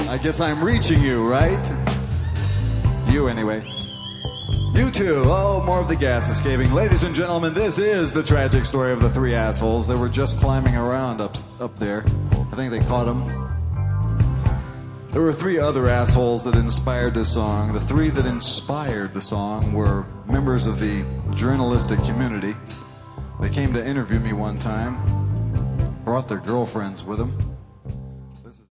I guess I'm reaching you, right? You anyway. You too. Oh, more of the gas escaping. Ladies and gentlemen, this is the tragic story of the three assholes that were just climbing around up there. I think they caught them. There were three other assholes that inspired this song. The three that inspired the song were members of the journalistic community. They came to interview me one time, brought their girlfriends with them.